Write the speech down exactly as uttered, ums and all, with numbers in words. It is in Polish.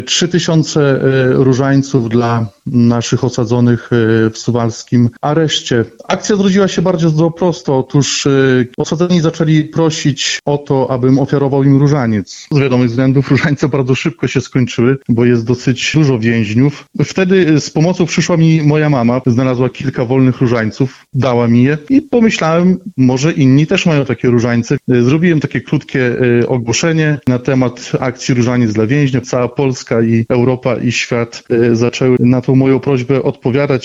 trzy tysiące różańców dla naszych osadzonych w suwalskim areszcie. Akcja zrodziła się bardzo prosto. Otóż osadzeni zaczęli prosić o to, abym ofiarował im różaniec. Z wiadomych względów różańce bardzo szybko się skończyły, bo jest dosyć dużo więźniów. Wtedy z pomocą przyszła mi moja mama, znalazła kilka wolnych różańców, dała mi je i pomyślałem, może inni też mają takie różańce. Zrobiłem takie krótkie ogłoszenie na temat akcji Różaniec dla więźniów. Cała Polska i Europa i świat zaczęły na tą moją prośbę odpowiadać.